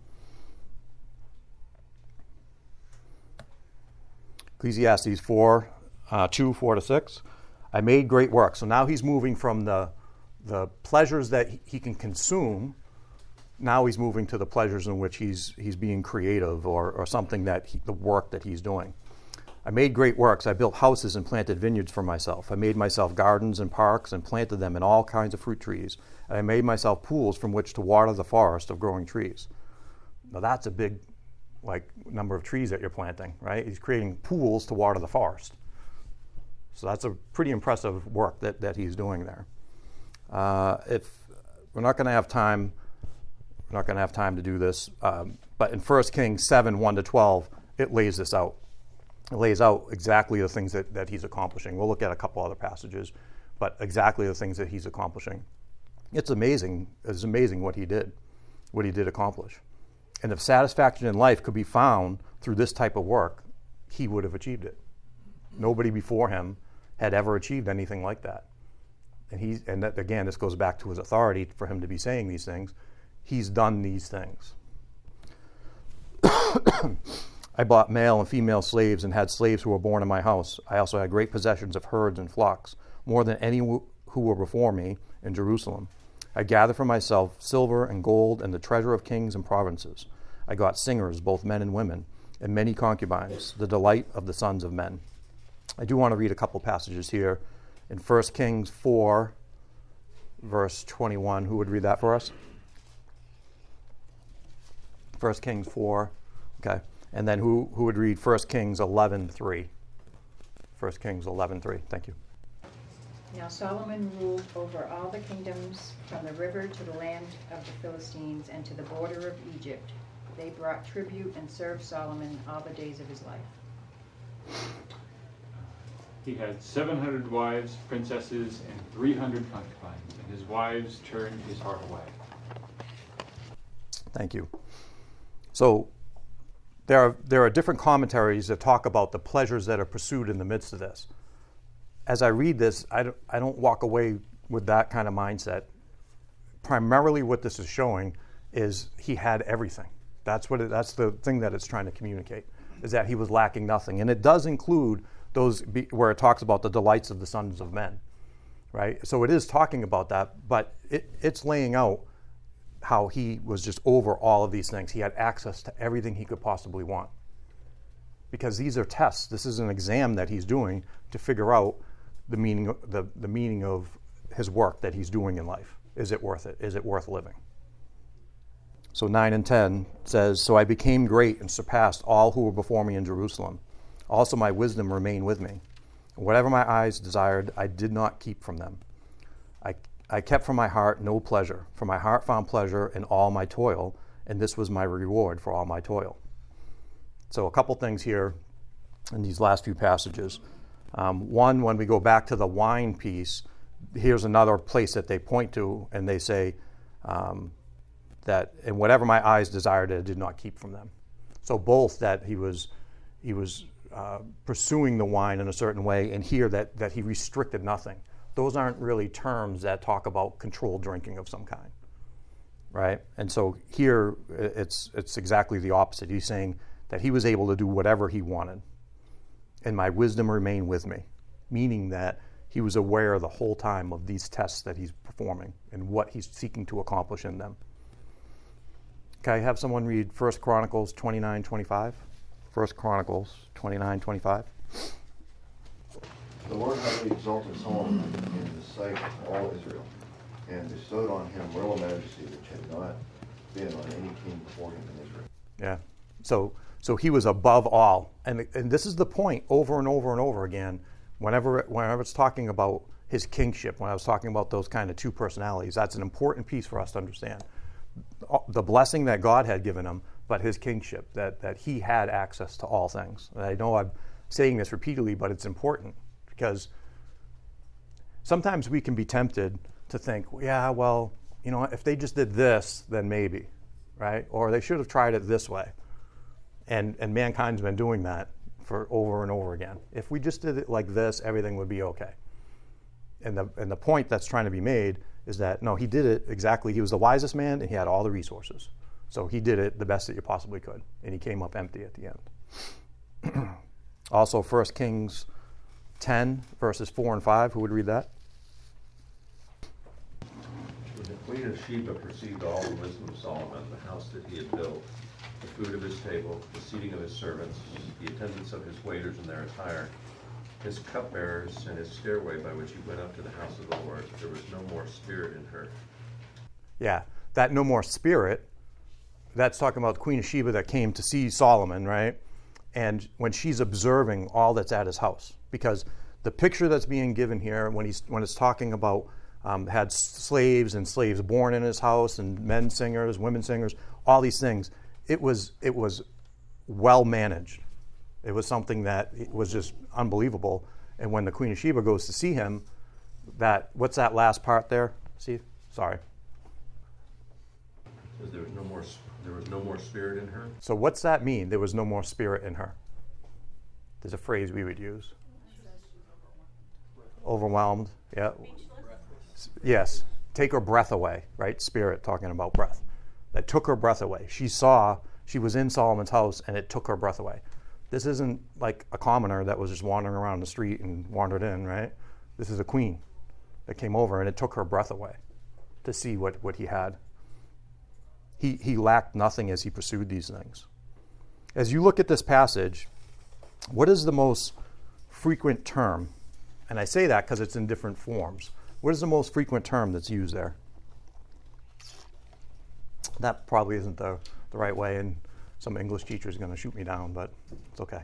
Ecclesiastes four, uh, two, four to six. I made great work. So now he's moving from the the pleasures that he can consume now he's moving to the pleasures in which he's he's being creative or, or something that he, the work that he's doing. I made great works. I built houses and planted vineyards for myself. I made myself gardens and parks and planted them in all kinds of fruit trees. And I made myself pools from which to water the forest of growing trees. Now that's a big, like, number of trees that you're planting, right? He's creating pools to water the forest. So that's a pretty impressive work that, that he's doing there. Uh, if we're not going to have time, we're not going to have time to do this, um, but in First Kings seven, one to twelve, it lays this out. It lays out exactly the things that, that he's accomplishing. We'll look at a couple other passages, but exactly the things that he's accomplishing. It's amazing. It's amazing what he did, what he did accomplish. And if satisfaction in life could be found through this type of work, he would have achieved it. Nobody before him had ever achieved anything like that. And he, and that, again, this goes back to his authority for him to be saying these things. He's done these things. I bought male and female slaves and had slaves who were born in my house. I also had great possessions of herds and flocks, more than any who were before me in Jerusalem. I gathered for myself silver and gold and the treasure of kings and provinces. I got singers, both men and women, and many concubines, the delight of the sons of men. I do want to read a couple passages here. In First Kings four, verse twenty-one, who would read that for us? First Kings four, okay. And then who, who would read First Kings eleven three? First Kings eleven three, thank you. Now Solomon ruled over all the kingdoms from the river to the land of the Philistines and to the border of Egypt. They brought tribute and served Solomon all the days of his life. He had seven hundred wives, princesses, and three hundred concubines, and his wives turned his heart away. Thank you. So there are, there are different commentaries that talk about the pleasures that are pursued in the midst of this. As I read this, I don't, I don't walk away with that kind of mindset. Primarily what this is showing is he had everything. That's what it, that's the thing that it's trying to communicate, is that he was lacking nothing. And it does include those be, where it talks about the delights of the sons of men, right? So it is talking about that, but it, it's laying out how he was just over all of these things. He had access to everything he could possibly want. Because these are tests. This is an exam that he's doing to figure out the meaning, the, the meaning of his work that he's doing in life. Is it worth it? Is it worth living? So nine and ten says, So I became great and surpassed all who were before me in Jerusalem. Also my wisdom remained with me. Whatever my eyes desired, I did not keep from them. I I kept from my heart no pleasure, for my heart found pleasure in all my toil, and this was my reward for all my toil. So a couple things here in these last few passages. Um, one, when we go back to the wine piece, here's another place that they point to, and they say um, that, and whatever my eyes desired, I did not keep from them. So both that he was he was uh, pursuing the wine in a certain way, and here that, that he restricted nothing. Those aren't really terms that talk about controlled drinking of some kind, right? And so here it's it's exactly the opposite. He's saying that he was able to do whatever he wanted, and my wisdom remained with me, meaning that he was aware the whole time of these tests that he's performing and what he's seeking to accomplish in them. Can I have someone read First Chronicles twenty-nine twenty-five? First Chronicles twenty-nine twenty-five. The Lord highly exalted Solomon in the sight of all Israel, and bestowed on him royal majesty which had not been on any king before him in Israel. Yeah. So so he was above all. And and this is the point over and over and over again, whenever whenever it's talking about his kingship, when I was talking about those kind of two personalities, that's an important piece for us to understand. The blessing that God had given him, but his kingship, that, that he had access to all things. And I know I'm saying this repeatedly, but it's important. Because sometimes we can be tempted to think, yeah, well, you know, if they just did this, then maybe, right? Or they should have tried it this way. And and mankind's been doing that for over and over again. If we just did it like this, everything would be okay. And the and the point that's trying to be made is that, no, he did it exactly. He was the wisest man, and he had all the resources. So he did it the best that you possibly could. And he came up empty at the end. Also, First Kings ten, verses four and five. Who would read that? Queen of Sheba perceived all the wisdom of Solomon, the house that he had built, the food of his table, the seating of his servants, the attendance of his waiters and their attire, his cupbearers, and his stairway by which he went up to the house of the Lord. There was no more spirit in her. Yeah, that no more spirit, that's talking about the Queen of Sheba that came to see Solomon, right? And when she's observing all that's at his house, because the picture that's being given here, when he's when it's talking about um, had slaves and slaves born in his house, and men singers, women singers, all these things, it was it was well managed. It was something that was just unbelievable. And when the Queen of Sheba goes to see him, that what's that last part there? See, sorry. Says there was no more. There was no more spirit in her. So what's that mean? There was no more spirit in her. There's a phrase we would use. Overwhelmed. Yeah. Yes. Take her breath away. Right. Spirit, talking about breath. That took her breath away. She saw. She was in Solomon's house, and it took her breath away. This isn't like a commoner that was just wandering around the street and wandered in, right? This is a queen that came over, and it took her breath away to see what, what he had. He, he lacked nothing as he pursued these things. As you look at this passage, what is the most frequent term? And I say that because it's in different forms. What is the most frequent term that's used there? That probably isn't the, the right way, and some English teacher is going to shoot me down, but it's okay.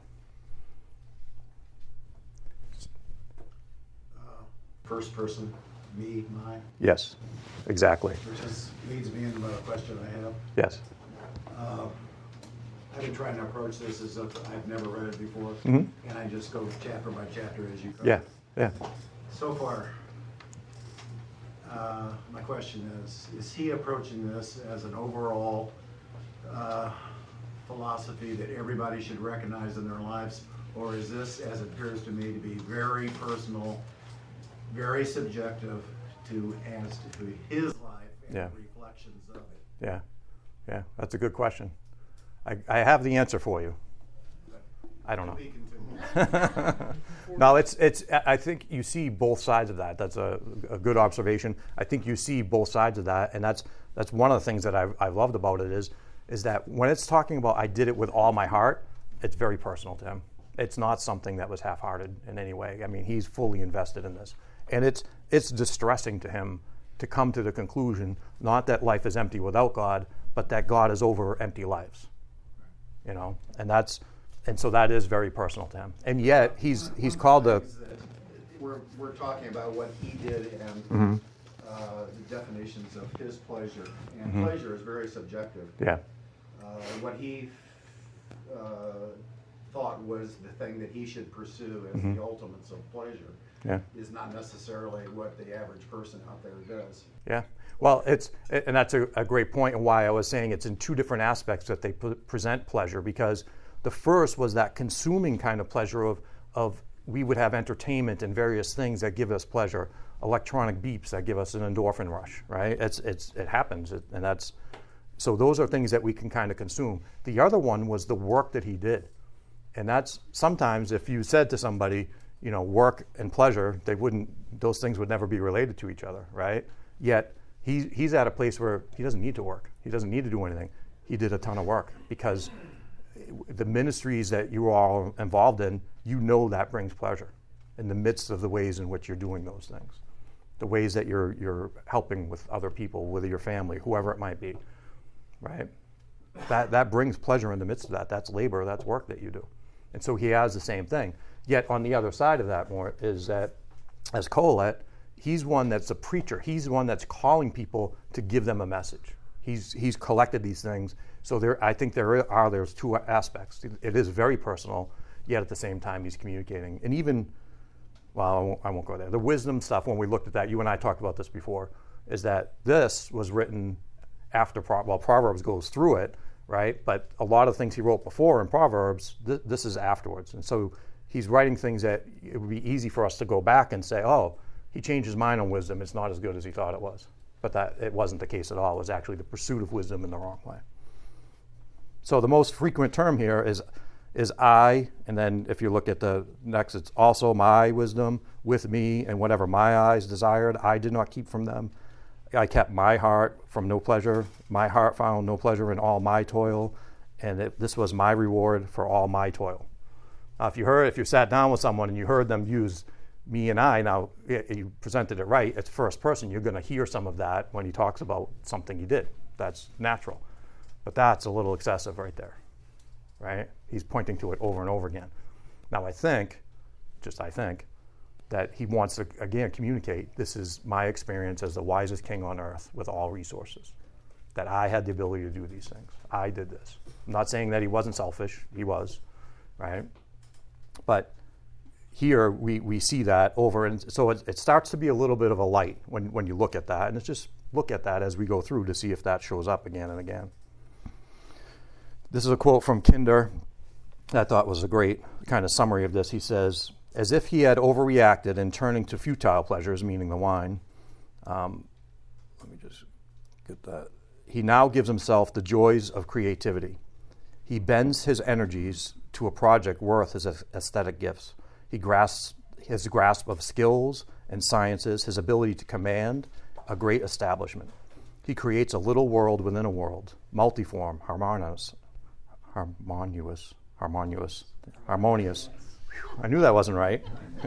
Uh, first person, me, mine. Yes, exactly. Which is, leads me into the question I have. Yes. Uh, I've been trying to approach this as if I've never read it before, mm-hmm. and I just go chapter by chapter as you go. Yeah, yeah. So far, uh, my question is, is he approaching this as an overall uh, philosophy that everybody should recognize in their lives, or is this, as it appears to me, to be very personal, very subjective to as to his life and yeah. reflections of it? Yeah, yeah, that's a good question. I, I have the answer for you. I don't know. No, it's it's. I think you see both sides of that. That's a, a good observation. I think you see both sides of that, and that's that's one of the things that I've, I've loved about it is is that when it's talking about I did it with all my heart, it's very personal to him. It's not something that was half-hearted in any way. I mean, he's fully invested in this, and it's it's distressing to him to come to the conclusion not that life is empty without God, but that God is over empty lives. You know, and that's. And so that is very personal to him. And yet, he's he's called a... We're, we're talking about what he did and mm-hmm. uh, the definitions of his pleasure. And mm-hmm. pleasure is very subjective. Yeah. Uh, what he uh, thought was the thing that he should pursue as mm-hmm. the ultimates of pleasure yeah. is not necessarily what the average person out there does. Yeah. Well, it's and that's a, a great point, and why I was saying it's in two different aspects that they pre- present pleasure, because the first was that consuming kind of pleasure of, of we would have entertainment and various things that give us pleasure, electronic beeps that give us an endorphin rush, right? It's it's it happens, it, and that's so those are things that we can kind of consume. The other one was the work that he did, and that's sometimes if you said to somebody, you know, work and pleasure, they wouldn't; those things would never be related to each other, right? Yet he he's at a place where he doesn't need to work, he doesn't need to do anything. He did a ton of work because the ministries that you are all involved in, you know that brings pleasure in the midst of the ways in which you're doing those things, the ways that you're you're helping with other people, with your family, whoever it might be, right? That that brings pleasure in the midst of that. That's labor, that's work that you do. And so he has the same thing. Yet on the other side of that more is that as Colette, he's one that's a preacher. He's one that's calling people to give them a message. He's he's collected these things. So there, I think there are there's two aspects. It is very personal, yet at the same time he's communicating. And even, well, I won't, I won't go there. The wisdom stuff, when we looked at that, you and I talked about this before, is that this was written after, well, Proverbs goes through it, right? But a lot of things he wrote before in Proverbs, th- this is afterwards. And so he's writing things that it would be easy for us to go back and say, oh, he changed his mind on wisdom. It's not as good as he thought it was. But that it wasn't the case at all. It was actually the pursuit of wisdom in the wrong way. So the most frequent term here is is I, and then if you look at the next, it's also my wisdom with me, and whatever my eyes desired, I did not keep from them. I kept my heart from no pleasure. My heart found no pleasure in all my toil, and it, this was my reward for all my toil. Now, if you heard, if you sat down with someone and you heard them use me and I, now it, you presented it right, it's first person, you're going to hear some of that when he talks about something he did. That's natural. But that's a little excessive right there, right? He's pointing to it over and over again. Now, I think, just I think, that he wants to, again, communicate, this is my experience as the wisest king on earth with all resources, that I had the ability to do these things. I did this. I'm not saying that he wasn't selfish. He was, right? But here we, we see that over, and so it, it starts to be a little bit of a light when, when you look at that, and it's just look at that as we go through to see if that shows up again and again. This is a quote from Kinder that I thought was a great kind of summary of this. He says, as if he had overreacted in turning to futile pleasures, meaning the wine, um, let me just get that. He now gives himself the joys of creativity. He bends his energies to a project worth his aesthetic gifts. He grasps his grasp of skills and sciences, his ability to command a great establishment. He creates a little world within a world, multiform, harmonious, harmonious, harmonious, harmonious. I knew that wasn't right.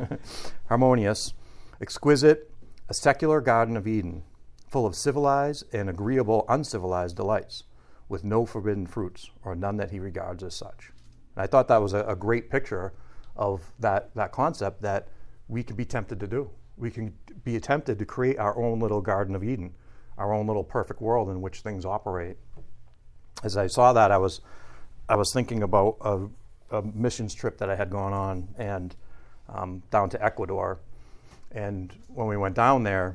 Harmonious, exquisite, a secular Garden of Eden, full of civilized and agreeable uncivilized delights, with no forbidden fruits, or none that he regards as such. And I thought that was a, a great picture of that, that concept that we can be tempted to do. We can be tempted to create our own little Garden of Eden, our own little perfect world in which things operate. As I saw that, I was I was thinking about a, a missions trip that I had gone on and um, down to Ecuador. And when we went down there,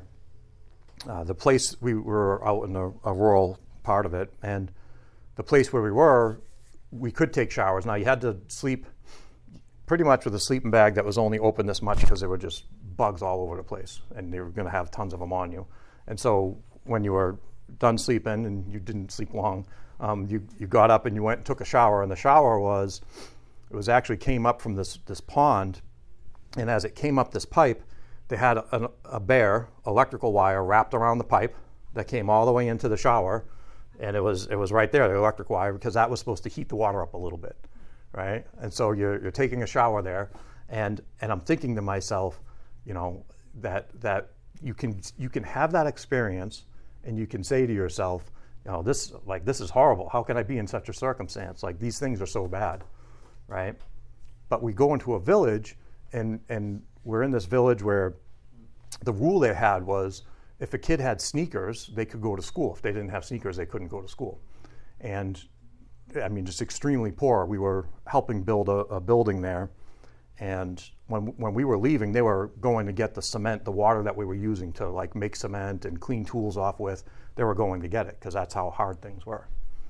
uh, the place, we were out in a, a rural part of it, and the place where we were, we could take showers. Now, you had to sleep pretty much with a sleeping bag that was only open this much because there were just bugs all over the place, and they were going to have tons of them on you. And so when you were done sleeping, and you didn't sleep long, um, you, you got up and you went and took a shower, and the shower was, it was actually came up from this, this pond, and as it came up this pipe, they had a, a bare electrical wire wrapped around the pipe that came all the way into the shower, and it was it was right there, the electric wire, because that was supposed to heat the water up a little bit, right? And so you're you're taking a shower there, and and I'm thinking to myself, you know, that that you can you can have that experience, and you can say to yourself, you know, this like this is horrible. How can I be in such a circumstance? Like, these things are so bad, right? But we go into a village, and and we're in this village where the rule they had was, if a kid had sneakers, they could go to school. If they didn't have sneakers, they couldn't go to school. And I mean, just extremely poor. We were helping build a, a building there, and when when we were leaving, they were going to get the cement, the water that we were using to like make cement and clean tools off with. They were going to get it because that's how hard things were.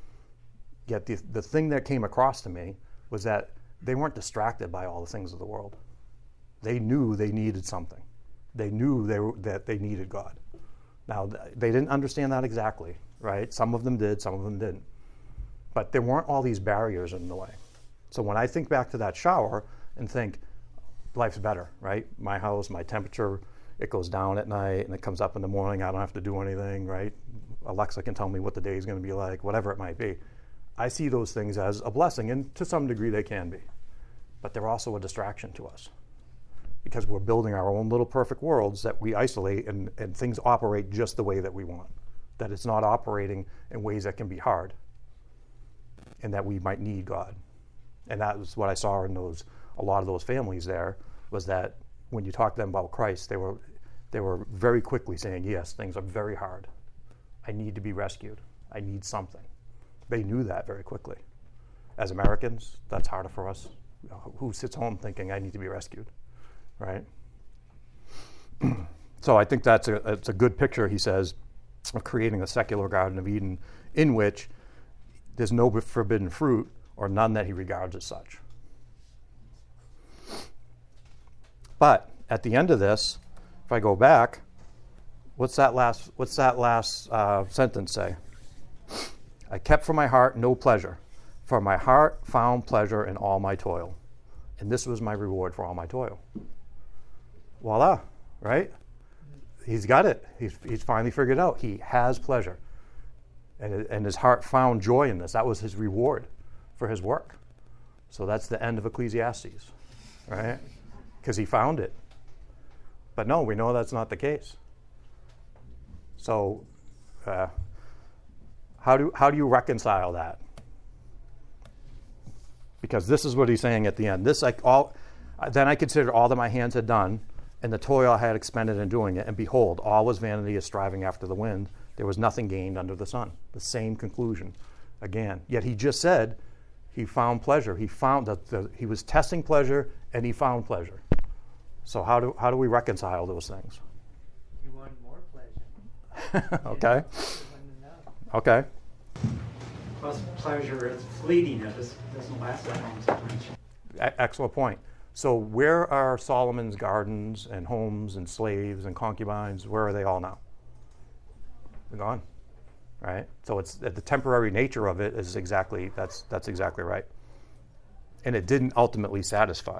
Yet the the thing that came across to me was that they weren't distracted by all the things of the world. They knew they needed something. They knew they were, that they needed God. Now, they didn't understand that exactly, right? Some of them did, some of them didn't. But there weren't all these barriers in the way. So when I think back to that shower and think, life's better, right? My house, my temperature, it goes down at night and it comes up in the morning. I don't have to do anything, right? Alexa can tell me what the day is going to be like, whatever it might be. I see those things as a blessing, and to some degree they can be. But they're also a distraction to us, because we're building our own little perfect worlds that we isolate, and, and things operate just the way that we want. That it's not operating in ways that can be hard, and that we might need God. And that was what I saw in those, a lot of those families there, was that when you talk to them about Christ, they were, they were very quickly saying, yes, things are very hard. I need to be rescued. I need something. They knew that very quickly. As Americans, that's harder for us. You know, who sits home thinking, I need to be rescued? Right? So I think that's a, it's a good picture, he says, of creating a secular Garden of Eden in which there's no forbidden fruit or none that he regards as such. But at the end of this, if I go back, what's that last, what's that last uh, sentence say? I kept from my heart no pleasure, for my heart found pleasure in all my toil, and this was my reward for all my toil. Voila, right? he's got it. He's, he's finally figured it out. He has pleasure. And, and his heart found joy in this. That was his reward for his work. So that's the end of Ecclesiastes, right? Because he found it. But no, we know that's not the case. So uh, how do how do you reconcile that? Because this is what he's saying at the end. This like all. Then I considered all that my hands had done, and the toil I had expended in doing it. And behold, all was vanity, as striving after the wind. There was nothing gained under the sun. The same conclusion, again. Yet he just said he found pleasure. He found that the, he was testing pleasure, and he found pleasure. So how do how do we reconcile those things? You want more pleasure. Okay. Okay. Plus, pleasure is fleeting. It just doesn't last that long sometimes. E- excellent point. So where are Solomon's gardens and homes and slaves and concubines? Where are they all now? They're gone, right? So it's the temporary nature of it is exactly that's that's exactly right. And it didn't ultimately satisfy.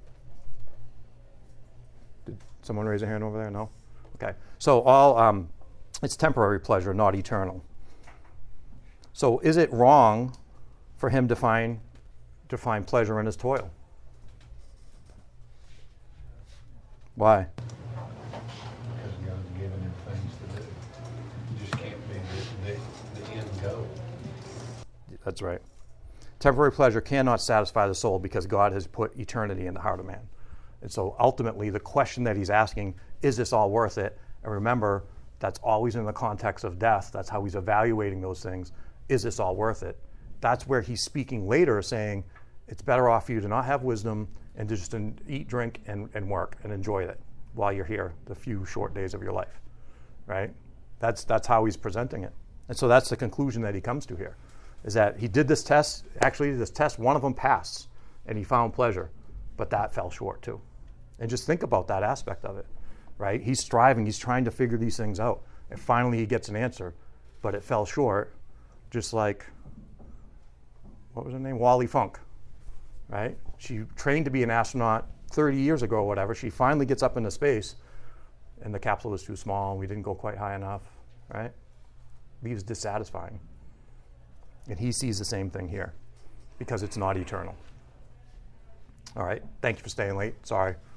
Did someone raise a hand over there? No? Okay. So all um, it's temporary pleasure, not eternal. So is it wrong for him to find to find pleasure in his toil? Why? Because God's given him things to do. You just can't be the, the, the end goal. That's right. Temporary pleasure cannot satisfy the soul because God has put eternity in the heart of man. And so ultimately the question that he's asking, is this all worth it? And remember, that's always in the context of death. That's how he's evaluating those things. Is this all worth it? That's where he's speaking later, saying, it's better off for you to not have wisdom and to just eat, drink, and, and work and enjoy it while you're here, the few short days of your life, right? That's that's how he's presenting it. And so that's the conclusion that he comes to here, is that he did this test. Actually, this test, one of them passed, and he found pleasure, but that fell short too. And just think about that aspect of it, right? He's striving. He's trying to figure these things out. And finally he gets an answer, but it fell short, just like, what was her name? Wally Funk, right? She trained to be an astronaut thirty years ago or whatever. She finally gets up into space, and the capsule was too small, and we didn't go quite high enough, right? Leaves dissatisfying. And he sees the same thing here, because it's not eternal. All right, thank you for staying late. Sorry.